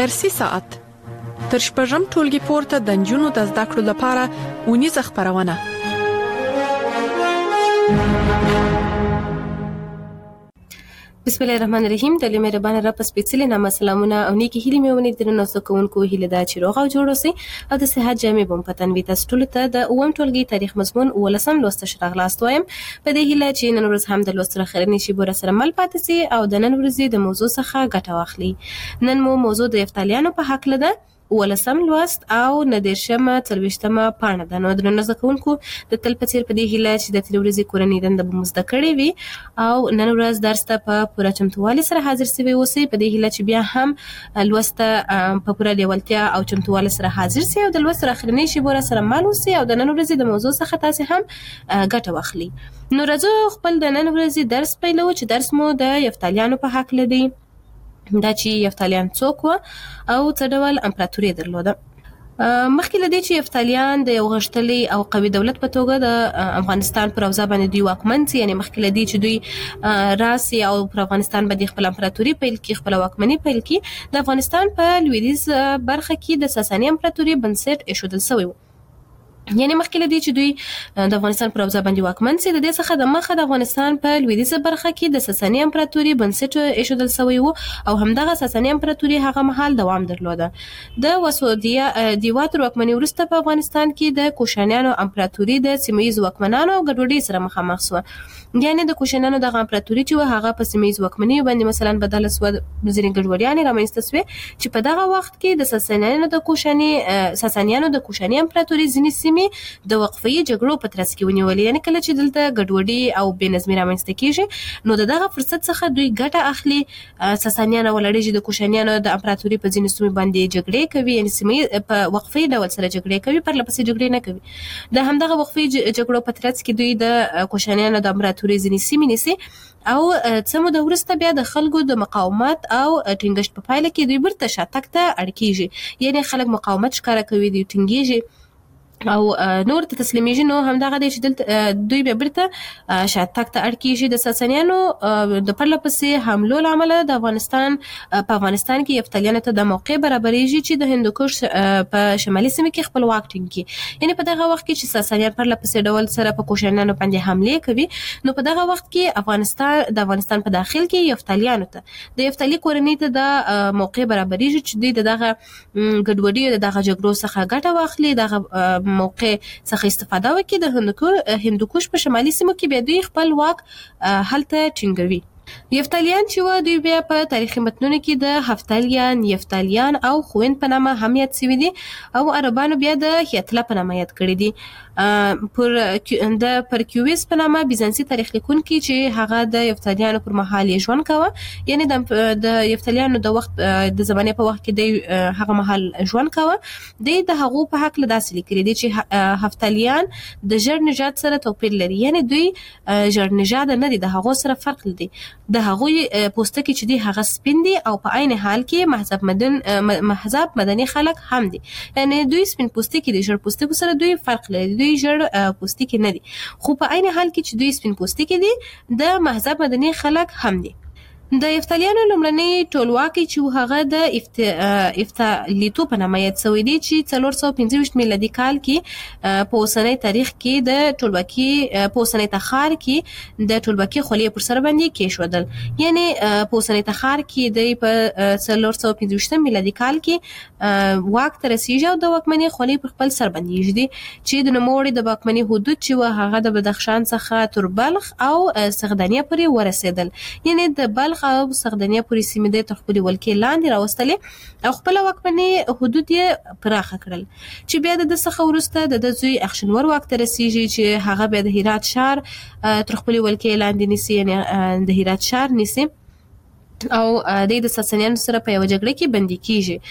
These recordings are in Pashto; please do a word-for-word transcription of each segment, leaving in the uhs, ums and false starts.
درسي ساعت تر شپږم ټولګي پورته د نجونو د زده کړو لپاره ونیزه خپرونه. بسم الله الرحمن الرحیم. د مهربان رب سپیڅلي نامه سلامونه او نیکی هیلې مې ونې درنو سکونکو هیله دا چې روغ او جوړ اوسئ او د صحت جامې بم پتن وي. تاسو ټول ته د اووم ټولګي تاریخ مضمون ولسم لوست شراغلاست وایم. په دې هیله چې نن ورځ هم د لوست سره خیرنی شي بور سره مل پاتې سي او د نن ورځې د موضوع څخه ګټه واخلي. نن مو موضوع د یفتالیانو په حق لده ولسم لوست او ندیرشمه څلوېښتمه پاڼه ده. نو درنو زده کوونکو د تل په څیر په دې هیله چې د تېرې ورځې کورنۍ دنده به مو زده کړې وي او نن ورځ درس ته په پوره چمتووالي سره حاضر سوي اوسئ. په دې هیله چې بیا هم لوست ته په پوره لیوالتیا او چمتووالي سره حاضر سي او د لوست سره اخرنۍ شیبو را سره مل اوسئ او د نن ورځې د موضوع څخه تاسې هم ګټه واخلي. نو راځو خپل د نن ورځې درس پیلو چې درس مو د یفتالیانو په حق لدی. دا چې یفتالیان څوک و او څه ډول امپراتوري درلوده. مخکې له دې چې یفتالیان د یو غښتلي او قوي دولت په توګه د افغانستان پر اوضاع باندې دوی واکمن سي، یعنې مخکې له دې چې دوی راسي او پر افغانستان باندې خپل امپراتوري پیل کړي، خپل واکمني پیل کړي، د افغانستان په لویدیځ برخه کې د ساساني امپراتوري بنسټ ایښودل شوی و. یعنې مخکې له دې چې دوی د افغانستان پر اوضاع باندې واکمن سي، د دې څخه د مخه د افغانستان په لویدیځه برخه کې د ساساني امپراتوري بنسټ ایښودل شوی و او همدغه ساساني امپراتوري هغه مهال دوام درلوده. د وسودیا دیوا تر واکمنۍ وروسته په افغانستان کې د کوشانیانو امپراتوري د سیمه ییزو واکمنانو او ګډوډۍ سره مخامخ شوه. یعنې د کوشانیانو دغه امپراتوري چې و هغه په سیمه ییزو واکمنیو باندې مثلا بدله شوه، ځینې ګډوډیانې رامنځته شوې چې په دغه وخت کې د ساسانیانو د کوشاني ساسانیانو د کوشاني امپراتوري ځینې سیمې د وقفه‌یي جګړو په ترڅ کې ونیولې. یعنې کله چې دلته ګډوډي او بې نظمي رامنځته کېږي نو د دغه فرصت څخه دوی ګټه اخلي. ساسانیان او لړیږي د کوشانیانو د امپراتوري په ځینو سیمو باندې جګړې کوي، یعنې سیمې په وقفه‌یي ډول سره جګړې کوي، پرله پسې جګړې نه کوي. د همدغه وقفه‌یي جګړو په ترڅ کې دوی د کوشانیانو د امپراتوري ځینې سیمې نیسي او څه موده وروسته بیا د خلکو د مقاومت او ټینګښت په پایله کې دوی بیرته شاتګ ته اړ کېږي. یعنې خلک مقاومت ښکاره کوي، دوی ټینګېږي او نور ته تسلیمیږي. نو همدغه دی چې دلته دوی بیا بیرته شاتګ ته اړ کېږي. د ساسانیانو د پرله پسې حملو له امله د افغانستان په افغانستان کې یفتالیانو ته د موقع برابرېږي چې د هندوکش په شمالي سیمه کې خپل واک ټینګ کړي. یعنې په دغه وخت کې چې ساسانیان پرله پسې ډول سره په کوشانیانو باندې حملې کوي نو په دغه وخت کې افغانستان د افغانستان په داخل کې یفتالیانو ته د یفتالي کورنۍ ته د موقع برابرېږي چې دوی د دغه ګډوډي او د دغه جګړو څخه ګټه واخلي، دغه موقع څخه استفاده وکړي، د هندوکش په شمالي سیمو کې بیا دوی خپل واک هلته ټینګوي. یفتالیان چې و دوی بیا په تاریخي متنونو کې د هفتالیان، یفتالیان او خویند په نامه هم یاد شوي دي او عربانو بیا د هیتله په نامه یاد کړي دي. پر د پرکیویس په نامه بیزانسي تاریخ لیکونکي چې هغه د یفتالیانو پر مهال یې ژوند کاوه، یعنې د یفتالیانو د وخت د زمانې په وخت کې دی هغه مهال ژوند کاوه، دی د هغو په هکله داسې لیکلي دي چې هفتالیان د ژړ نژاد سره توپیر لري. یعنې دوی ژړ نژاده نه دي، د هغو سره فرق لري. د هغوی پوستکي چې دی هغه سپین دي او په عین حال کې مهذب مدن مهذب مدني خلک هم دي. یعنې دوی سپین پوستکي دي، ژړ پوستکو سره دوی فرق لري، دوی ژړ پوستکي نه دي، خو په عین حال کې چې دوی سپین پوستکي دي د مهذب مدني خلک هم دي. د یفتالیانو لومړنی ټولواکي چې هغه د یفتالیتوب په نامه یاد شوی دی چې څلور سوه پنځه ویشت میلادي کال کې په اوسنۍ تاریخ کې د ټولواکي په اوسنۍ تخار کې د ټولواکي خولۍ پر سر باندې کېښودل. یعنې په اوسنۍ تخار کې د په څلور سوه پنځه ویشتم میلادي کال کې واک ته رسېږي او د واکمنۍ خولۍ پر خپل سر باندې ایږدي چې د نوموړي د واکمنۍ حدود چې و هغه د بدخشان څخه تر بلخ او سغدانیه پورې ورسېدل. یعنې د بلخ او سغدانیه پورې سیمې د تر خپلې ولکې لاندې راوستلې او خپل واکمنۍ حدود یې پراخه کړل چې بیا د ده څخه وروسته د ده زوی اخشنور واک ته رسېږي چې هغه بیا د هرات ښار تر خپلې ولکې لاندې نیسي، یعنې د هرات ښار نیسي او د د ساسانیانو سره په یوه جګړه کې بندي کیږي.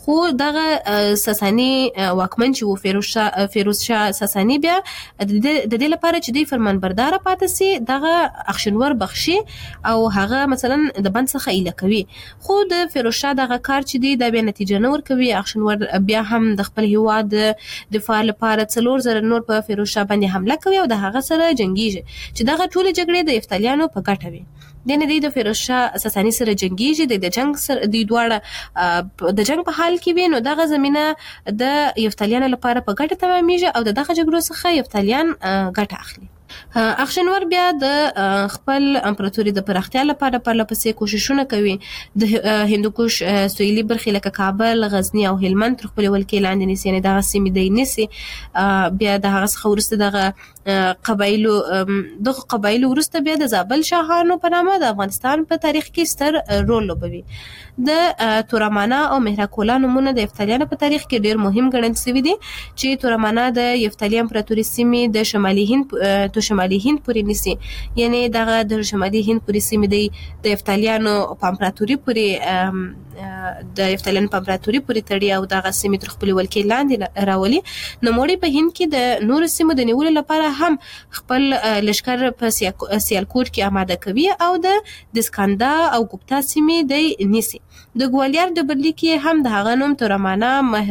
خو دغه ساساني واکمن چې و فیروز شاه فیروز شاه ساساني بیا د دې لپاره چې دوی فرمانبردار پاتې سي دغه اخشنور بخشي او هغه مثلا د بند څخه ایله کوي. خو د فیروز شاه دغه کار چې دی دا بیا نتیجه نه ورکوي. اخشنور بیا هم د خپل هیواد د دفاع لپاره څلور زره نور په فیروز شاه باندې حمله کوي او د هغه سره جنگیږي چې دغه ټول جګړې د یفتلیانو په ګټه وي. د نه دی د فیروز شاه ساساني سره جنگیږي د جنگ سره د دواړه د جنگ په حال کې وي نو دغه زمينه د یفتلیانو لپاره په ګټه تمامېږي او دغه جګړو څخه یفتلیان ګټه اخلي. اخشنور بیا د خپل امپراتوري د پراختیا لپاره پرله پسې کوششونه کوي. د هندوکش سویلي برخې لکه کابل، غزنی او هلمند تر خپل ولکې لاندې نیسي، یعنې دغه سیمې دی نیسي. بیا د هغه څخه وروسته دغه قبایلو دغه قبایلو وروسته بیا د زابل شاهانو په نامه د افغانستان په تاریخ کې ستر رول لوبوي. د تورمانا او مهراکولا نومونه د یفتلیانو په تاریخ کې ډیر مهم ګڼل شوي دي چې تورمانا د یفتلی امپراتوري سیمې د شمالي هند تو شمالي هند پورې نیسي، یعنی دغه د شمالي هند پورې سیمې دی د یفتلیانو په امپراتوري پورې د یفتلیانو په امپراتوري پورې تړي او دغه سیمې تر خپل ولکې لاندې راولي. نوموړي په هند کې د نورو سیمو د نیولو لپاره هم خپل لشکر په سیالکوټ کې آماده کوي او د دسکاندا او ګوپتا سیمې دی نیسي. د ګوالیار ډبرلیک کې هم د هغه نوم تورمانا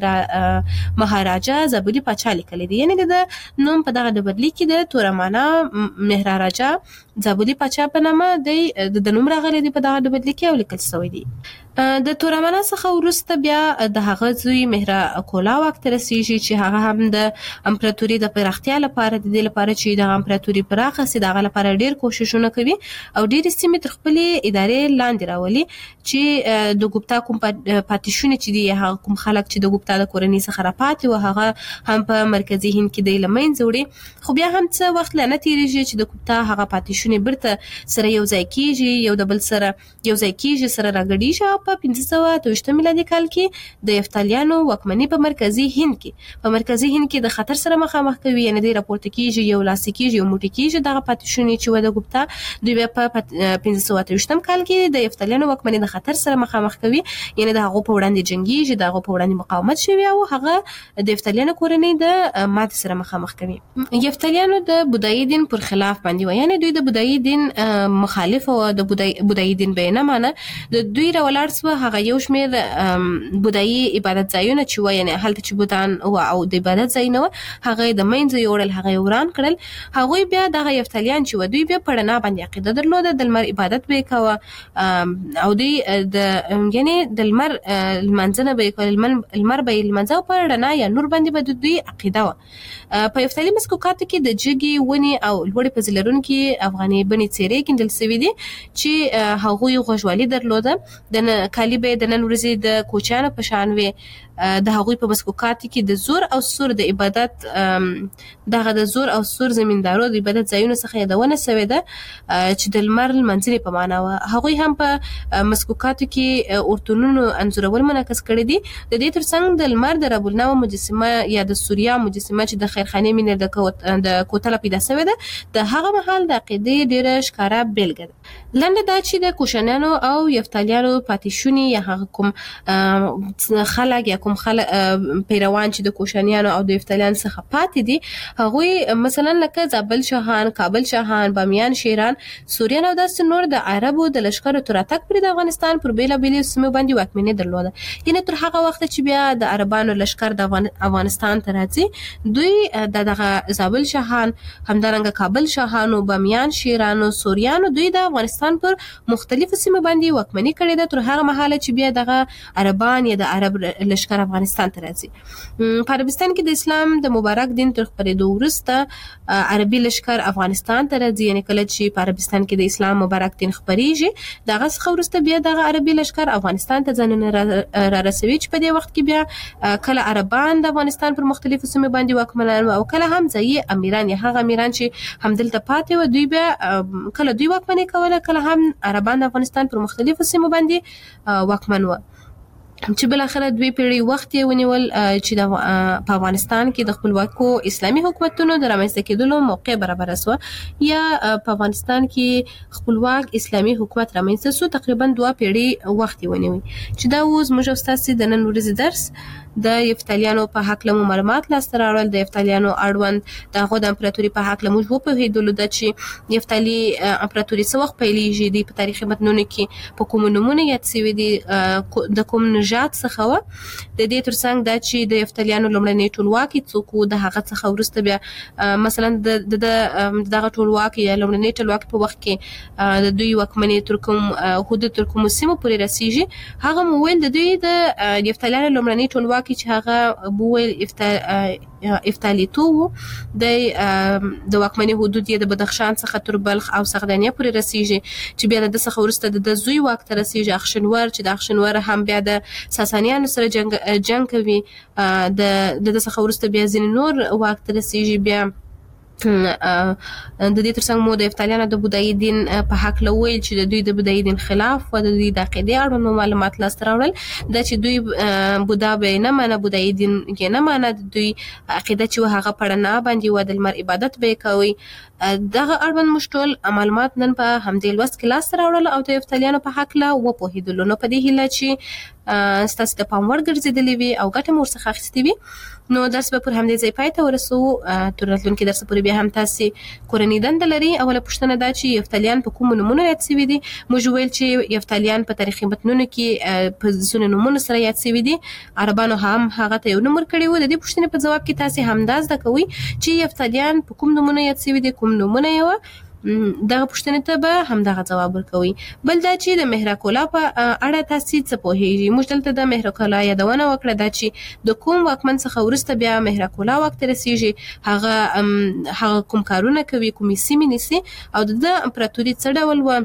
مهاراجا زابلي پاچا لیکلی دی، یعنی د نوم په دغه ډبرلیک کې د تورمانا مهاراجا زابلي پاچا په نامه دی د نوم راغلی دی په دغه ډبرلیک کې او لیکل شوی دی. د تورمانا څخه وروسته بیا د هغه زوی مهراکولا واک ته رسیږي چې هغه هم د امپراتوري د پراختیا لپاره د دې لپاره چې د امپراتوري پراخه سي دغه لپاره ډیر کوششونه کوي او ډیر سیمې تر خپل ادارې لاندې راولي چې د ګوپتا کوم پاتیشونه چې دی هغه کوم خلک چې د ګوپتا د کورنۍ څخه راپاتې و هغه هم په مرکزی هند کې د لمنځه وړي. خو بیا هم څه وخت لنه تیریږي چې د ګوپتا هغه پاتیشونه برته سره یو ځای کیږي، یو د بل سره یو ځای کیږي، سره راګډیږي. په پنځه سوه اته ویشت میلادي کال کې د یفتلیانو واکمني په مرکزی هند کې په مرکزی هند کې د خطر سره مخامخ کوي، یعنی د راپورته کیږي یو لاس کیږي یو موټی کیږي دغه پاتیشونه چې و د ګوپتا دوی په پنځه سوه اته ویشت کال کې د یفتلیانو واکمني د خطر سره مخامخ کوي، یعنی د هغه په وړاندې جنگیږي، د هغه په وړاندې مقاومت شوی او هغه د یفتلیانو کورنۍ د مات سره مخامخ کوي. یفتلیانو د بودایی دین پر خلاف باندې و، یعنی دوی د بودایی دین مخالف او د بودایی دین به نه مانه د دوی راولار سو هغه یو شمیر بودایی عبادت ځایونه چې و، یعنی هلته چې بودان او د عبادت ځایونه هغه د مینځ یوړل هغه وران کړل. هغه بیا د یفتلیان چې و دوی بیا پړنا باندې عقیده درلوده، د لمر عبادت به کوه او دوی د یعنی د لمر المنځنه به کول لمر به المنځه په رڼا یا نور باندې به دوی عقیده و. په یفتلی مسکوکات کې د جګي ونی او لوړې پزلرون کې افغاني بني څیرې کېندل سوي دي چې هغه غوښوالي درلوده. د کالی به د نن ورځې د کوچانو په شان وي. د هغوی په مسکوکات کې د زور او سور د عبادت دغه د زور او سور زمیندارو د عبادت ځایونو څخه یادونه شوې ده چې د لمر لمنځنې په معنا و. هغوی هم په مسکوکاتو کې اورتونونو انځورول منعکس کړي دي. د دې ترڅنګ د لمر د رب النوم مجسمه یا د سوریا مجسمه چې د خیرخانې مینه د د کوتله پیدا شوې ده د هغه مهال د عقیدې ډیره ښکاره بیلګه ده. لنډه دا چې د کوشانیانو او یفتلیانو پاتیشوني یا هغه کوم خلک یا کوم خلک پیروان چې د کوشانیانو او د یفتلیانو څخه پاتې دي هغوی مثلا لکه زابل شاهان، کابل شاهان، بامیان شیران، سوریان او داسې نور د عربو د لشکرو تر راتګ پورې د افغانستان پر بیلابیلو سیمو باندې واکمني درلوده. یعنې تر هغه وخته چې بیا د عربانو لشکر د افغانستان ته راځي دوی د دغه زابل شاهان همدارنګه کابل شاهانو، بامیان شیرانو، سوریانو دوی د افغانستان پر مختلفو سیمو باندې واکمني کړې ده تر هغه مهاله چې بیا دغه عربان یا د عرب لشکر افغانستان ته راځي. په عربستان کې د اسلام د مبارک دین تر خپرېدو وروسته عربي لشکر افغانستان ته راځي، یعنې کله چې په عربستان کې د اسلام مبارک دین خپریږي دغه څخه وروسته بیا دغه عربي لشکر افغانستان ته ځانونه را رسوي چې په دې وخت کې بیا کله عربان د افغانستان پر مختلفو سیمو باندې واکمنان او کله هم ځایي امیران یا هغه امیران چې همدلته پاتې و دوی بیا کله دوی واکمني کوله کله هم عربان د افغانستان پر مختلفو سیمو باندې واکمن و. چې بل اخر دوی پیړۍ وخت یې ونیول چې د په افغانستان کې د خپلواکو اسلامي حکومتونو د رامنځته کېدلو موقع برابر شو یا په افغانستان کې خپلواک اسلامي حکومت رامنځته شو تقریبا دوه پیړۍ وخت یې ونیوي چې دا اوس موږ استاد د نن ورځې درس د یفتالیانو په حق له معلومات لاسته راوړل د یفتالیانو اړوند د هغو د امپراتوري په حق له موږ وپوهېدلو د چې یفتالي امپراتوري څه وخت پیلېږي د په تاریخي متنونو کې په کومو نومونو یاد شوي دي د کوم نژاد څخه و د دې ترڅنګ دا چې د یفتالیانو لومړنی ټولواکي څوک و د هغه څخه وروسته بیا مثلا د دغه ټولواکي یا لومړنی ټولواکي په وخت کې د دوی واکمنۍ تر کوم حدود تر کومو سیمو پورې رسیږي هغه مو ویل د دوی د یفتالیانو لومړنی ټولواکي چې هغه بویل افتالیتو د د واکمنۍ حدود یې د بدخشان څخه تر بلخ او سغدانیه پورې رسیږي چې بیا د څخه ورسته د زوی واک ته رسیږي اخشنور چې د اخشنور هم بیا د ساسانیانو سره جنگ جنگ کوي د د څخه ورسته بیا ځین نور واک ته رسیږي بیا د دې ترڅنګ مو د یفتالیانو د بودایي دین په حق له ویل چې د دوی د بودایي دین خلاف او د دوی د عقیدې اړوند معلومات لاسته راوړل د چې دوی بودا به نه مانه بودایي دین کې نه مانه دوی عقیده چې هغه پړنه باندې و د لمر عبادت به کوي دغه اړوند مشټول معلومات نن په همدې لوست کې لاسته راوړل او د یفتالیانو په حق له وپوهېدلو نو په دې هیله چې ستاسو د پام وړ ګرځېدلې وي او ګټه مو ورڅخه اخیستې وي نو درس به پر همدې ځای پای ته ورسوو تر راتلونکي درس پورې بیا هم تاسو کورنۍ دنده لري اوله پوښتنه دا چې یفتالیان په کومو نومونو یاد شوي دي موږ ویل چې یفتالیان په تاریخي متنونو کې په ځینو نومونو سره یاد شوي دي عربانو هم هغه ته یو نوم ورکړی و د دې پوښتنې په جواب کې تاسو همدا زده کوئ چې یفتالیان په کوم نومونو یاد شوي دي کوم نومونه یې دغه پوښتنې ته به همدغه ځواب ورکوي بل دا چې د مهرکولا په اړه تاسو څه پوهیږئ موږ دلته د مهرکولا یادونه وکړه دا چې د کوم واکمن څخه ورسته بیا مهرکولا وخت رسیږي هغه هغه کوم کارونه کوي کومې سیمې نیسي او د امپراتوري څه ډول و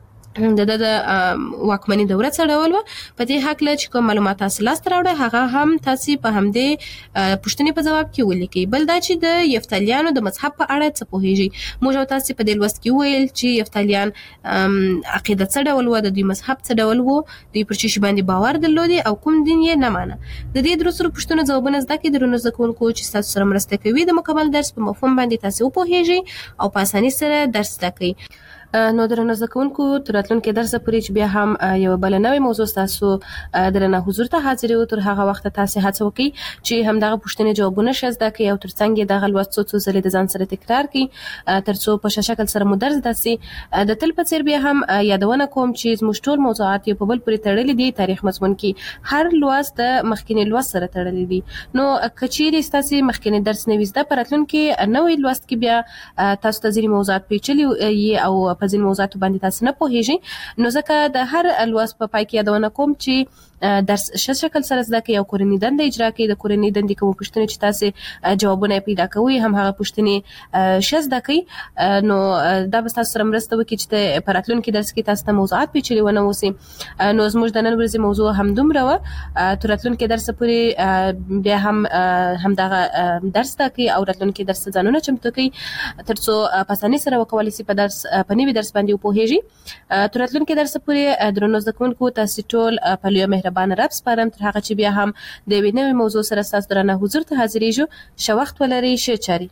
د د واکمنۍ دوره څه ډول و په دې حق له چې کوم معلومات تاسو لاسته راوړئ هغه هم تاسو په همدې پوښتنې په جواب کې ولیکئ بل دا چې د یفتالیانو د مذهب په اړه څه پوهیږئ موږ تاسو په دې لوست کې ویل چې یفتالیان عقیده څه ډول و د دوی مذهب څه ډول و دوی پر چی باندې باور درلودي او کوم دین یې نه مانه د دې درسره پوښتنو ځوابونه زده کړئ درنو زده کوونکو چې تاسو سره مرسته کوي د مکمل درس په مفهوم باندې تاسو وپوهیږئ او په اسانۍ سره درس زده کړئ نو درنو زده کوونکو تر راتلونکي درسه پورې چې بیا هم یو بل نوې موضوع تاسو درنه حضور ته حاضر یو تر هغه وخت تاسو هڅه وکړئ چې همدغه پوښتنې جوابونه شزده کړئ او ترڅنګ دغه لوست څو څو ځلې د ځان سره تکرار کړئ ترڅو په شکل سره مو درس داسي د تل په څیر بیا هم یادونه کوم چې زموږ ټول موضوعات په بل پورې تړلي دي تاریخ مضمون کې هر لوست د مخکینی لوست سره تړلي دي نو کچېری تاسو مخکینی درس نوې زده پراتلونکي نوې لوست کې بیا تاسو ته ځینې موضوعات پیچلي او په ځینې موضوعاتو باندې تاسو نه پوهیږئ نو ځکه د هر لوست په پای کې یادونه کوم چې درس ش شکل سره زده کوي او کورنۍ دنده اجرا کوي د کورنۍ دندې کوم پوښتنې چې تاسو جوابونه پیدا کوي هم هغه پوښتنې ش زده کوي نو دا به تاسو سره مرسته وکړي چې په راتلونکي درس کې تاسو ته موضوعات پیچلي ونه وسی نو زموږ د نن ورځې موضوع هم دومره و تر راتلونکي درس پورې بیا هم همدغه درس زده کوي او راتلونکي درس ځانونه چمتو کوي ترڅو په اسانۍ سره وکولای شي په درس په نوي درس باندې وپوهیږي تر راتلونکي درس پورې درنو زده کوونکو تاسو ټول په لوی مهربان رب سپارم تر هغه چې بیا هم د یوې نوې موضوع سره ستاسو درنه حضور ته حاضرېږو ښه وخت ولرئ ښه چارې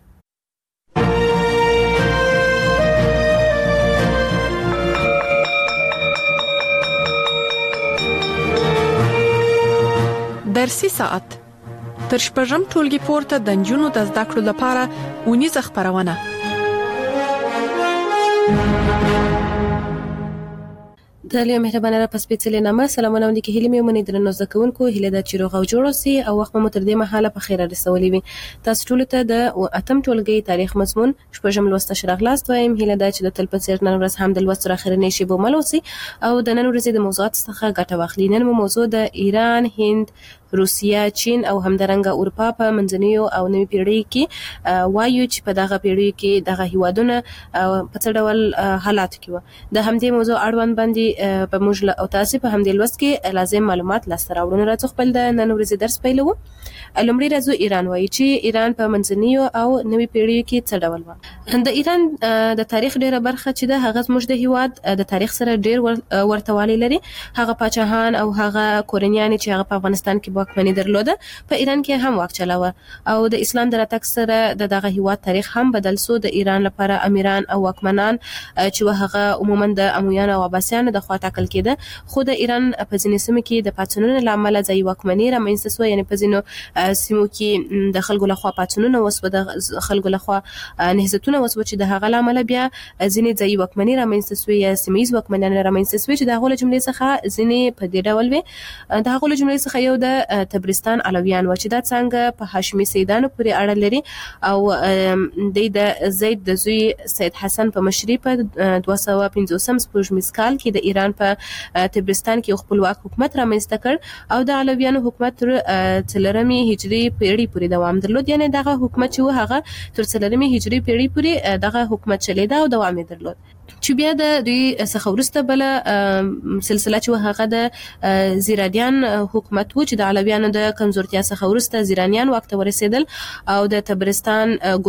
درسي ساعت تر شپږم ټولګي پورته د نجونو د زده کړو لپاره اونیزه خپرونه د لوی مهربانه را پس پیڅلې نامه سلامونه وندي کې هلي مې ومني درنو زده کوونکو هله د چیروغ او جوړ اوسي او وخت مو تر دې مهاله په خیر رسولې وي تاسو ټول ته د اتم ټولګي تاریخ مضمون شپږم لوست شرغلاست وایم هله د چې د تل په څیر نن ورځ هم د لوست اخرنی شی بو ملوسي او د نن ورځې د موضوعات څخه ګټه واخلي نن مو موضوع د ایران هند روسیا، چین او همدارنګه اروپا په منځنیو او نوي پیړۍ کې وایو چې په دغه پیړۍ کې دغه هیوادونه په څه ډول حالات کې و. د همدې موضوع اړوند باندې په موږ او تاسو په همدې لوست کې لازم معلومات لاسته راوړو. راځو خپل د نن ورځې درس پیلوو. لومړی راځو ایران وایي چې ایران په منځنیو او نوي پیړیو کې څه ډول و. د ایران د تاریخ ډیره برخه چې ده هغه زموږ د هیواد د تاریخ سره ډیر ورته والی لري. هغه پاچاهان او هغه کورنیان چې هغه په افغانستان کې واکمني درلوده په ایران کې هم واک چلاوه او د اسلام د راتګ سره د دغه هیواد تاریخ هم بدل سو. د ایران لپاره امیران او واکمنان چې هغه عموما د امویانو او عباسیانو د خوا ټاکل کېده، خو د ایران په ځینې سیمو کې د پاڅونونو لامل ځای واکمني رامنځته شوه. یعنی په ځینو سیمو کې د خلکو لخوا پاڅونونه وسوه، د خلکو لخوا نهضتونه وسوه چې د هغه لامل بیا ځینې ځای واکمني رامنځته شوه یا سیمه ییز واکمنان رامنځته شوه چې د هغو له جملې څخه ځینې په دې ډول وي. د هغو له جملې څخه یو د تبرستان علویان و چې دا څنګه په هاشمي سیدانو پورې اړه لري او د زید د زوی سید حسن په مشرۍ په دوه سوه پنځوسم سپوږمیز کال کې د ایران په تبرستان کې خپلواک حکومت رامنځته کړ او د علویانو حکومت تر څلورمې هجري پیړۍ پورې دوام درلود. یعنی دغه حکومت چې و هغه تر څلورمې هجري پیړۍ پورې دغه حکومت چلیده او دوام یې درلود. چې بیا د دوی څخه وروسته بل سلسله چې هغه د زیرانیان حکومت و چې د علویانو د کمزورتیا څخه وروسته زیرانیان واک ته ورسېدل او د تبرستان،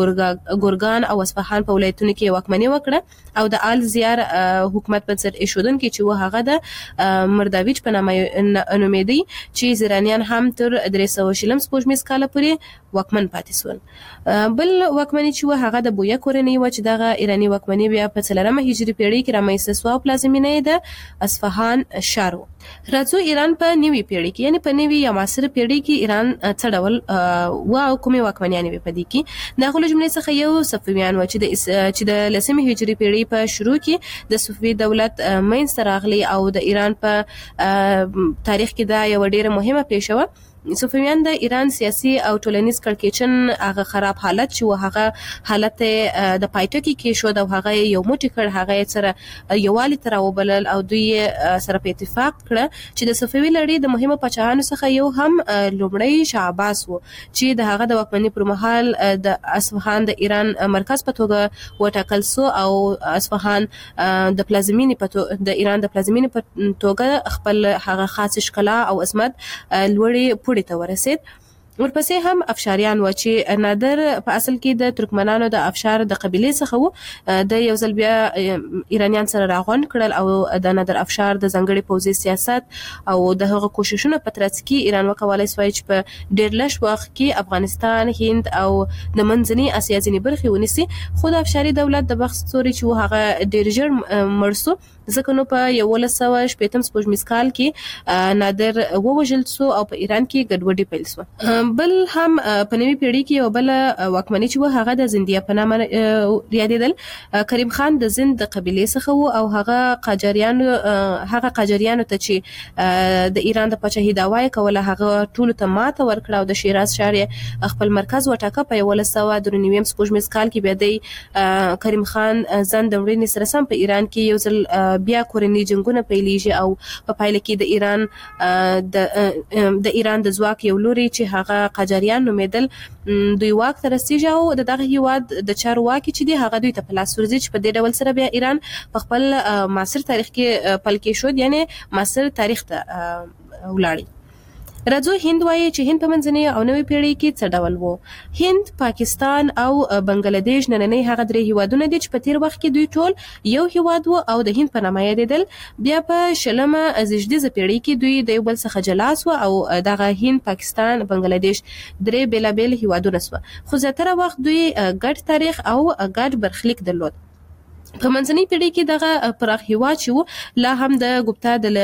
ګورګان او اصفهان په ولایتونو کې واکمني وکړه او د آل زیار حکومت په سر ایښودونکي چې هغه د مرداویچ په نامه نومېدی چې زیرانیان هم تر درې سوه شلم سپوږمیز کاله پورې واکمن پاتې شول. بل واکمني چې هغه د بویا کورنۍ و چې دغه ایرانی واکمني بیا په څلورمه هجري پیړۍ کې رامنځته شوه او پلازمینه یې د اصفهان ښار و. راځو ایران په نوي پیړۍ کې یعنی په نوي یا معاصره پیړۍ کې ایران څه ډول و او کومې واکمنیانې وې په دې کې. د هغو له جملې څخه یو صفویان و چې د چې د لسمې هجري پیړۍ په شروع کې د صفوي دولت منځته راغلی او د ایران په تاریخ کې دا یو ډیره مهمه پیښه وه. صفویان د ایران سیاسي او ټولنیز کړکېچن هغه خراب حالت چې هغه حالت د پایټکي کې شو د هغه یو موټی کړ، هغه سره یووالی تر وبلل او دوی سره په اتفاق کړ چې د صفوي لړۍ د مهمو پاچاهانو څخه یو هم لومړی شاه عباس و چې د هغه د واکمنۍ پر مهال د اصفهان د ایران مرکز په توګه وټاکل شو او اصفهان د پلازمینې په د ایران د پلازمینې په توګه خپل هغه خاص ښکلا او عظمت لوړې ته ورسید. ورپسې هم افشاریان و چې نادر په اصل کې د ترکمنانو د افشار د قبیلې څخه و. د یو ځل بیا ایرانیان سره راغونډ کړل او د نادر افشار د ځانګړي پوځي سیاست او د هغه کوششونو په ترڅ کې ایران وکولای شوی چې په ډېر لږ وخت کې افغانستان، هند او د منځنۍ اسیا ځینې برخې ونیسي. خو د افشاري دولت د بخت ستوري چې هغه ډېر ژر مړ شو ځکه نو په یولس سوه شپېتم سپوږمیز کال کې نادر ووژل شو او په ایران کې ګډوډي پیل شوه. بل هم په نوي پیړۍ کې یو بل واکمني چې و هغه د زندیه په نامه یادېدل. کریم خان د زند د قبیلې څخه و او هغه قاجاریانو هغه قاجاریانو ته چې د ایران د پاچاهۍ دعوا یې کوله هغه ټولو ته ماته ورکړه او د شیراز ښار یې خپل مرکز وټاکه. په یولس سوه درې نوي سپوږمیز کال کې بیا د کریم خان زند د مړینې سره سم په ایران کې یو ځل بیا کورنۍ جنگونه پیلېږي او په پایله کې د ایران د د ایران د ځواک یو لوري چې هغه قاجاریان نومېدل دوی واک ته رسېږي او د دغه هیواد د چارواکي چې دی هغه دوی ته په لاس ورځي چې په دې ډول سره بیا ایران په خپل معاصر تاریخ کې پل کې شو، یعنی معاصر تاریخ ته ولاړی. راځو هند وایي چې هند په منځنۍ او نوې پیړۍ کې څه ډول وو. هند، پاکستان او بنگلاديش نننۍ هغه درې هیوادونه دي چې په تیر وخت کې دوی ټول یو هیواد وو او د هند په نامه یادېدل. بیا په شلمه زیږدیزه پیړۍ کې دوی د یو بل څخه جلا شو او دغه هند، پاکستان، بنگلاديش درې بیلابیل هیوادونه شو. خو زیاتره وخت دوی ګډ تاریخ او ګډ برخلیک درلود. په منځنۍ پیړۍ کې دغه پراخ هیواد چې لا هم د ګپتا د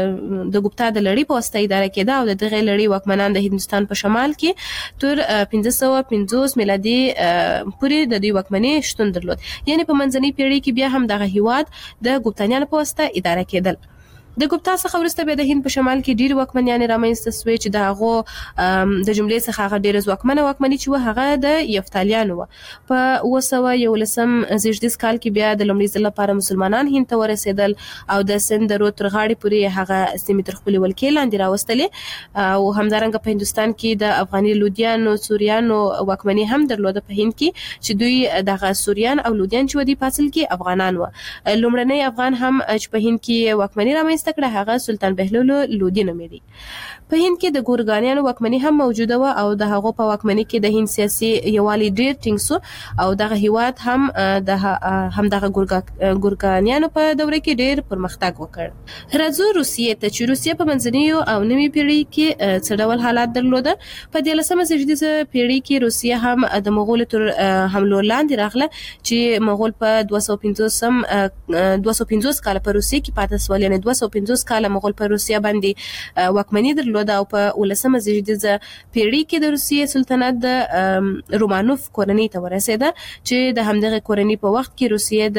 د ګپتا د لړۍ په واسطه اداره کېده او د دغه لړۍ واکمنان د هندوستان په شمال کې تر پنځه سوه پنځوس میلادي پورې د دوی واکمنۍ شتون درلود. یعنی په منځنۍ پیړۍ کې بیا هم دغه هیواد د ګپتانیانو په واسطه اداره کېدل. د ګوپتا څخه وروسته بیا د هند په شمال کې ډېر واکمنیانې رامنځته شوې چې د هغو د جملې څخه هغه ډېره ځواکمنه واکمني چې وه هغه د یفتالیانو وه. په اوه سوه یولسم زیږدیز کال کې بیا د لومړي ځل لپاره مسلمانان هند ته ورسېدل او د سند د رود تر غاړې پورې هغه سیمې تر خپلې ولکې لاندې راوستلې او همدارنګه په هندوستان کې د افغاني لودیانو سوریانو واکمني هم درلوده په هند کې چې دوی دغه سوریان او لودیان چې ودی په اصل کې افغانان وو. لومړنی افغان هم چې په هند کې واکمني رامنځته کړه هغه سلطان بهلول لودي نومېدی. په هند کې د ګورګانیانو واکمني هم موجوده و او د هغو په واکمني کې د هند سیاسي یوالي ډېر ټینګ سو او دغه هیواد هم د هم دغه ګورګانیانو په دوره کې ډېر پرمختګ وکړ. راځو روسیې ته چې روسیه په منځنیو او نوي پیړۍ کې څه ډول حالات درلوده. په دیارلسمه زیږدیزه پیړۍ کې روسیه هم د مغولو تر حملو لاندې راغله چې مغول په دوه سوه پنځوسم دوه سوه پنځوس کال په روسیه کې پاتې سول، یعنې دوه سوه پنځوس کال مغول په روسیه باندې واکمني درلوده او په ولسمه زیږدیزه پیړۍ کې د روسیې سلطنت د رومانوف کورنۍ ته ورسېده چې د همدغه کورنۍ په وخت کې روسیه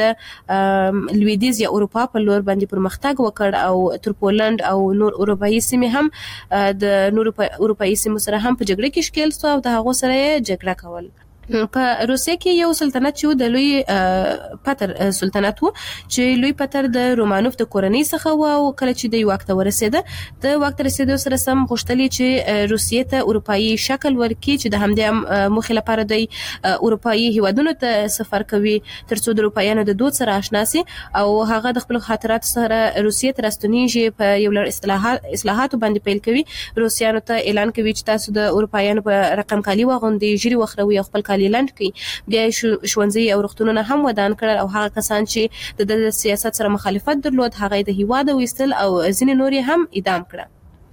د لویدیځ یا اروپا په لور باندې پرمختګ وکړ او تر پولند او نور اروپایي سیمې هم د نور اروپایي سیمو سره هم په جګړه کې ښکېل سو او د هغو سره یې جګړه کول. په روسیه کې یو سلطنت چې د لوی پتر سلطنت وو چې لوی پتر د رومانوف د کورنۍ څخه و او کله چې د واک ته ورسېده د واک ته رسېدو سره سم غوښتل چې روسیې ته اروپایي شکل ورکړي چې د همدې موخې لپاره د اروپایي هیوادونو ته سفر کوي ترڅو د اروپایانو د دود سره آشنا سي او هغه د خپل خاطراتو سره روسیې ته راستنیږي په یو لړ اصلاحات اصلاحاتو باندې پیل کوي. روسیانو ته اعلان کوي چې تاسو د اروپایانو په رقم کالي واغوندئ، ژیړي وخروي او خپل لاند کی بیا ښوونځي او روغتونونه هم ودان کړل او هغه کسان چې د سیاست سره مخالفت درلود هغه د هیواد ویستل او ځینې نور هم اعدام کړه.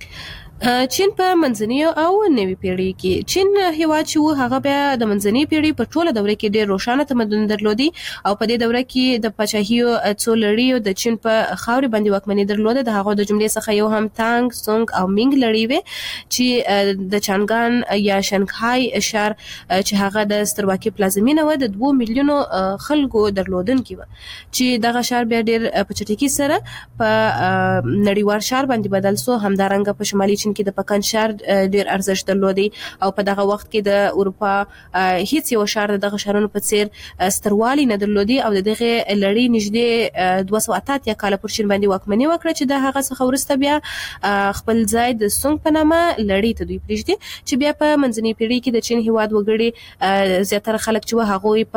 چین په منځنیو او نوي پیړۍ کې چین هیواد چې و هغه بیا د منځنۍ پیړۍ په ټوله دوره کې ډېر روښانه تمدن درلودي او په دې دوره کې د پاچاهیو څو لړیو د چین په خاورې باندې واکمني درلوده. د هغو د جملې څخه یو هم تانګ، سونګ او مینګ لړۍ وې چې د چانګان یا شنګهای ښار چې هغه د سترواکي پلازمینه و د دوه میلیونو خلکو درلودونکي و چې دغه ښار بیا ډېر په چټکۍ سره په نړیوال ښار باندې بدل سو. همدارنګه په شمالي کې د پکن ښار ډیر ارزښت درلودي او په دغه وخت کې د اروپا هیڅ یو ښار دغه ښارونو په څیر ستروالی نه درلودي او دغه لړۍ نږدې دوه سوه اته اتیا کاله پر چین باندې واکمني وکړه چې د هغه څخه وروسته بیا خپل ځای د سونګ په نامه لړۍ ته دوی پرېږدي چې بیا په منځنۍ پیړۍ کې د چین هیواد وګړي زیاتره خلک چې هغوی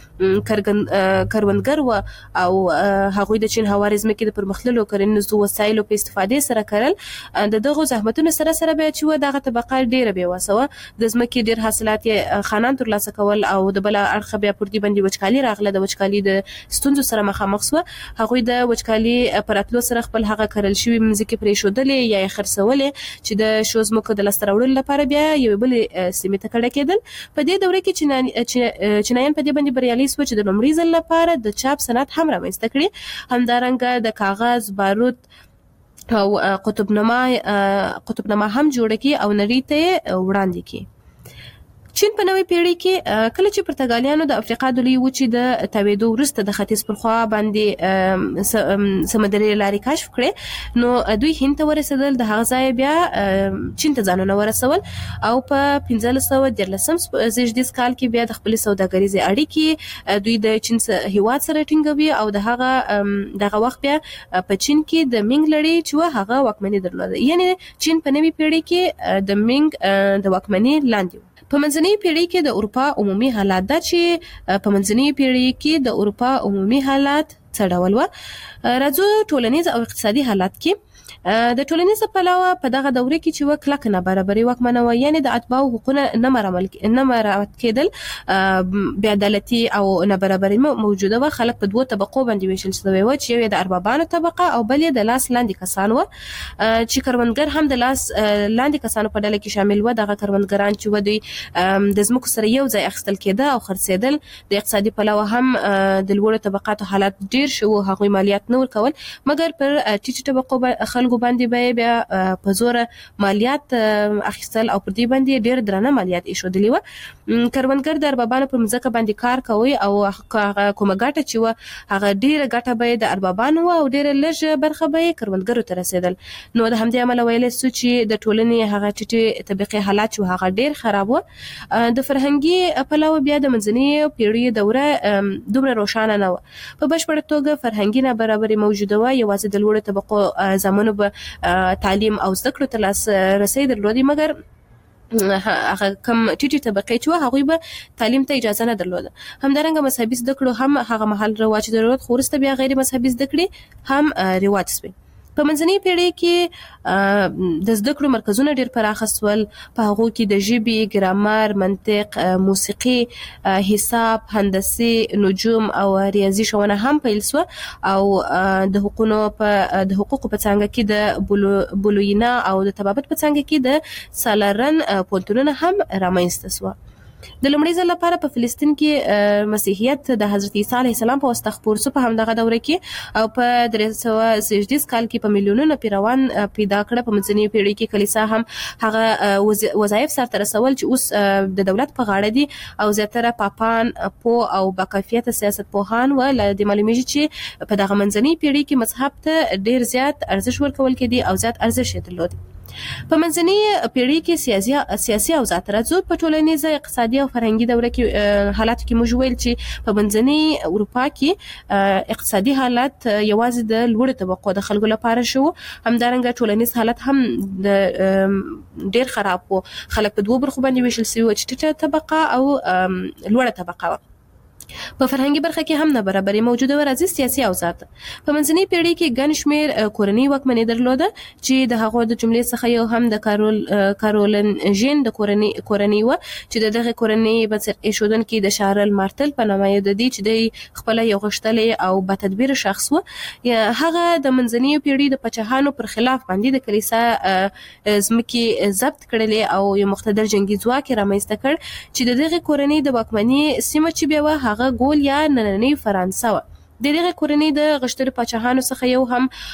په کروندګر و او هغوی د چین هواري ځمکې د پرمختللو کرنیزو وسایلو په استفادې سره کرل. د دغو زحمتونو سره سره بیا چې و دغه طبقه ډیره بې وسه وه، د ځمکې ډیر حاصلات یې خانان ترلاسه کول او د بله اړخه بیا پر دې باندې وچکالي راغله. د وچکالي د ستونزو سره مخامخ سوه. هغوی د وچکالي په راتلو سره خپل هغه کرل شوي مځکې پرېښودلې یا یې خرڅولې چې د شو ځمکو د لاسته راوړلو لپاره بیا یوې بلې سیمې ته کډه کېدل. په دې دوره کې چینایان په دې باندې بریالي سوه چې د لومړي ځل لپاره د چاپ صنعت هم رامنځته کړي. همدارنګه د کاغذ، بارود او قطبنما قطبنما هم جوړه کی او نړۍ ته وړاندې کی. چین په نوې پیړۍ کې کله چې پرتګالیانو د افریقا د لوی وچې د تاوېدو وروسته د ختیځ پر خوا باندې سمندري لارې کشف کړې نو دوی هند ته ورسېدل. د هغه ځای بیا چین ته ځانونه ورسول او په پنځلس سوه دیارلسم زیږدیز کال کې بیا د خپلې سوداګریزې اړیکې دوی د چین هیواد سره ټینګوي او د هغه دغه وخت بیا په چین کې د مینګ لړۍ چې هغه واکمني درلوده، یعنی چین په نوې پیړۍ کې د مینګ د واکمني لاندې. په منځنۍ پیړۍ کې د اروپا عمومي حالات دا چې په منځنۍ پیړۍ کې د اروپا عمومي حالات څه ډول و. راځو ټولنیز او اقتصادي حالات کې د ټولنیز پلوه په دغه دوره کې چې و کلک نابرابري واکمنه وه، یعنی د اتباعو حقوقونه نه مراعات کېدل، بې عدالتي او نابرابري موجوده وه. خلک په دوه طبقو باندې ویشل شوي وو چې یو یې د اربابانو طبقه او بل یې د لاس لاندې کسان وو چې کروندګر هم د لاس لاندې کسانو په ډله کې شامل وو. دغه کروندګران چې و دوی د ځمکو سره یو ځای اخیستل کېده او خرڅېدل. د اقتصادي پلوه هم د لوړو طبقاتو حالات ډېر ډیر شو هغه مالیات نه ورکول مګر پر ټیټ طبقو خلکو باندې به بیا په زور مالیات اخیستل او پر دې باندې ډیر درنه مالیات ایښودلې و کروندګر د اربابانو پر مځکه باندې کار کوي او هغه کومه ګټه چې و هغه ډیر ګټه به د اربابانو او ډیر لږ برخه به کروندګرو ته رسیدل نو د همدې عمل ویلې سو چې د ټولنې هغه ټیټ طبقه حالات چې هغه ډیر خراب و د فرهنګي پلوه بیا د منځنۍ پیړۍ دوره دومره روښانه نه و په بشپړه توګه فرهنګي نابرابري موجوده و یوازې د لوړو طبقو زمونو به تعلیم او زده کړو ته لاس رسي درلودي مګر هغه کم ټیټي طبقه چې هغه به تعلیم ته اجازه نه درلوده همدارنګه مذهبي زده کړو هم هغه محل رواج درلود خو وروسته بیا غیر مذهبي زده کړې هم رواج شوي په منځنۍ پیړۍ کې د زده کړو مرکزونه ډیر پراخ سول په هغه کې د ژبې ګرامر منطق موسیقي حساب هندسي نجوم او ریاضي ښوونه هم پیل سو او د حقوقو په د حقوقو په څنګه کې د بولوینا او د طبابت په څنګه کې د سالارن پونتونونه هم رامنځته سو د لومړي ځل لپاره په فلسطین کې مسیحیت د حضرت عیسی علیه السلام په واسطه خپور سو په همدغه دوره کې او په درې سوه شپږ کال کې په میلیونونو پیروان پیدا کړ په منځنۍ پیړۍ کې کلیسا هم هغه وظایف سره رسول چې اوس د دولت په غاړه دي او زیاتره پاپان پو او باکافیت سیاست پوهان ول د معلومیږي چې په دغه منځنۍ پیړۍ کې مذهب ته ډیر زیات ارزښت ورکول کېدی او زیات ارزښت درلود په منځنۍ پیړۍ کې سیاسي سیاسي اوضاع ترڅو په ټولنیزه اقتصادي او فرهنګي دوره کې حالات کې موږ ویل چې په منځنۍ اروپا کې اقتصادي حالت یوازې د لوړ طبقو د خلکو لپاره شو همدارنګه ټولنیز حالت هم د ډیر خراب وو خلک په دوه برخو باندې ویشل شوی و چې ټیټه طبقه او لوړه طبقه په فرهنګي برخه کې هم نابرابري موجوده و راځي سیاسي اوضاع په منځنۍ پیړۍ کې ګڼ شمېر کورنۍ واکمني درلوده چې د هغو د جملې څخه یو هم د کارول کارولن ژین د کورنۍ کورنۍ و چې د دغه کورنۍ بنسټ ایښودونکي د شارل مارتل په نامه یاد دي چې د خپل یو غښتلې او با تدبیر شخص و هغه د منځنۍ پیړۍ د پاچاهانو پر خلاف باندې د کلیسا ځمکې ضبط کړلې او یو مقتدر جنگي ځواک رامنځته کړ چې د دغه کورنۍ د واکمنۍ سیمه چې بیا هغه ګول یا نننۍ فرانسه و د دغه کورنۍ د غشتري پاچاهانو څخه یو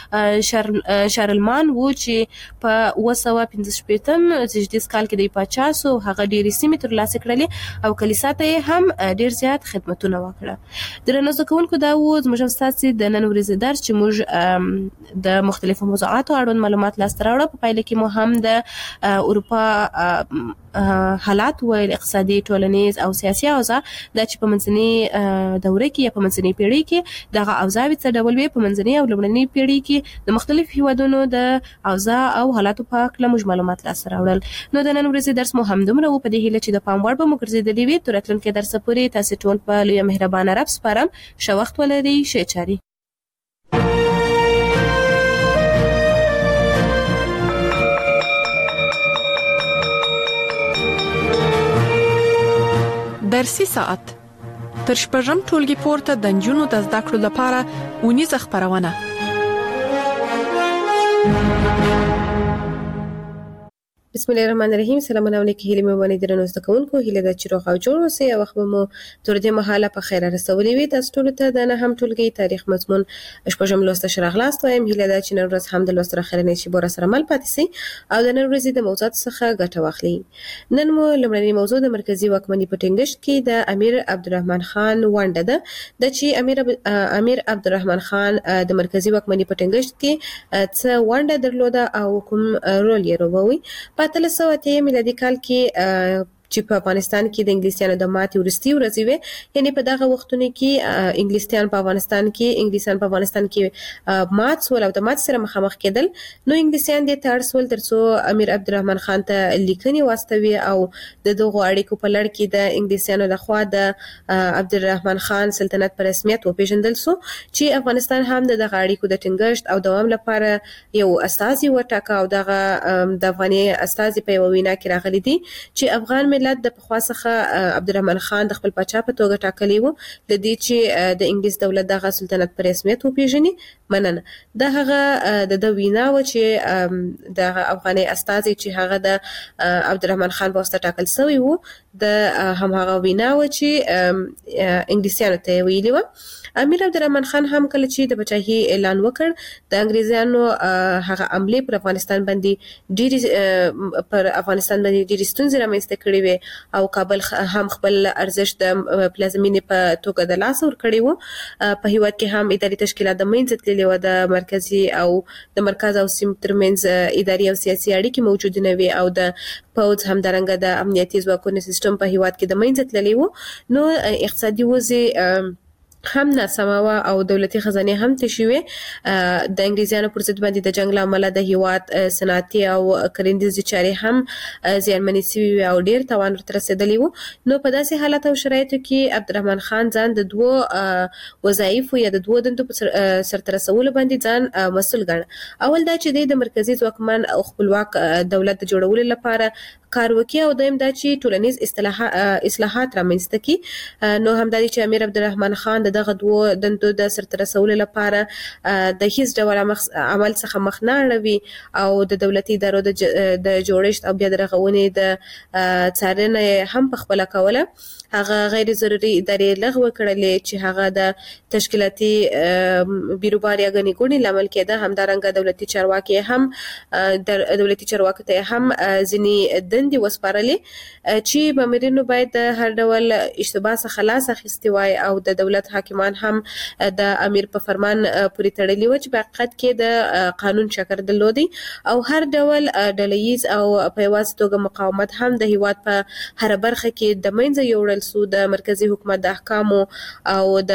هم شارلمان وو چې په اوه سوه پنځه شپېتم زیږدیز کال کې د پاچا سو هغه ډېرې سیمې ترلاسه کړلې او کلیسا ته هم ډېر زیات خدمتونه وکړه درنو زده کوونکو دا و زموږ ستاسو د نن ورځې درس چې موږ د مختلفو موضوعاتو اړوند معلومات لاسته راوړو په پایله کې مو هم د اروپا حالات او اقتصادي ټولنیز او سیاسي اوضاع د چې په منځنۍ دوره کې یا په منځنۍ پیړۍ کې دغه اوضاع څه ډول وي په منځنۍ او لومړنۍ پیړۍ کې د مختلف هیوادونو د اوضاع او حالاتو په اړه موږ معلومات لاسته راوړل نو د نن ورځې درس مو هم دومره و په دې هیله چې د پام وړ به مو ګرځېدلی وي تر راتلونکي درس پورې تاسو ټول په لوی مهربانه رب سپارم ښه وخت ولرئ ښه چاري درسي ساعت تر شپږم ټولګي پورته د نجونو د زده کړو لپاره اونیزه خپرونه بسم الله الرحمن الرحیم سلام علیکم هیله مې ونی درنو زده کوونکو هیله د چیرو غو جوړ اوسئ او خو مو تر دې مهاله په خیر رسولې وي تاسو ټول ته د نه هم ټولګي تاریخ مضمون شپږم لوست شرغلاست وایم هیله د چې نن ورځ هم د لوست راخره نه شي بور سره مل پاتې سي او د نن ورځې د موضوعات څخه ګټه واخلي نن مو لمړنی موضوع د مرکزی واکمنۍ په ټینګښت کې د امیر عبدالرحمن خان ونډه ده د چې امیر امیر عبدالرحمن خان د مرکزی واکمنۍ په ټینګښت کې څه ونډه درلوده او کوم رول یې لوبوي په اتلس سوه اته میلادي کال کې چې په افغانستان کې د انګلیسیانو د ماتې ورستي ورځې وې یعنی په دغه وختونو کې انګلیسیان په افغانستان کې انګلیسیان په افغانستان کې مات سول او د مات سره مخامخ کېدل نو انګلیسیان د تارسول ترڅو امیر عبدالرحمن خان ته لیکنې واستوي او د دغه اړیکو په لړ کې د انګلیسیانو لخوا د عبدالرحمن خان سلطنت په رسمیت وپیژندل سو چې افغانستان هم د دغه اړیکو د ټینګښت او دوام لپاره یو استازي وټاکه او دغه د افغاني استازي په وینا کې راغلي دي چې افغان ملت د پخوا څخه عبدالرحمن خان د خپل پاچا په توګه ټاکلی وو د دې چې د انګلیس دولت دغه سلطنت په رسمیت وپیژني مننه د هغه د د وینا و چې د افغاني استازي چې هغه د عبدالرحمن خان په واسطه ټاکل شوی وو د همغه وینا و چې انګلیسیانو ته ویلي و. امیر عبدالرحمن خان هم کله چې د پاچاهي اعلان وکړ د انګریزانو هغه عملې پر افغانستان باندې ډېری پر افغانستان باندې ډېری ستونزې رامنځته کړې وې او کابل هم خپل ارزښت د پلازمینې په توګه د لاس ورکړی و. په هیواد کې هم اداري تشکیلات د منځ تللي و، د مرکزي او د مرکز او سیمې ترمنځ اداري او سیاسي اړیکې موجود نه وي او د پوځ هم درنګه د امنیتي ځواکونو سیستم په هیواد کې د منځ تللی و. نو اقتصادي وضع هم ناسمه و او دولتي خزانه هم تشي وي. د انګریزانو پر ضد باندې د جنگ لامل د هیواد صنعتي او کرنیزې چارې هم زیانمنې شوي او ډیر توان ورته رسیدلی و. نو په داسې حالت او شرایطو کې عبدالرحمن خان ځان د دوه وظایفو یا د دوه دندو په سرته رسولو باندې ځان مسؤل ګڼه. اول دا چې د مرکزي ځواکمن او خپلواک دولت د جوړولو لپاره کار وکړي او دویم دا چې ټولنیز اصلاحات رامنځته کړي. نو همدا چې امیر عبدالرحمن خان دغه دوه دندو د سرته رسولو لپاره د هیڅ ډول عمل څخه مخ نه اړوي او د دولتي ادارو د جوړښت او بیا د رغونې د څارنې هم په خپله کوله. هغه غیر ضروري ادارې لغوه کړلې چې هغه د تشکیلاتي بیروبار یا غني ګونې لامل کېده. همدارنګه دولتي چارواکي هم د دولتي چارواکو ته هم ځینې دندې وسپارلې چې مامورینو باید د هر ډول اشتباه څخه لاس اخیستی وای او د دولت حاکمان هم د امیر په فرمان پورې تړلي و چې په حقیقت کې د قانون شکر درلودي او هر ډول ډلهییز او په یوازې توګه مقاومت هم د هیواد په هر برخه کې د منځه یوړل سو. د مرکزی حکومت د احکامو او د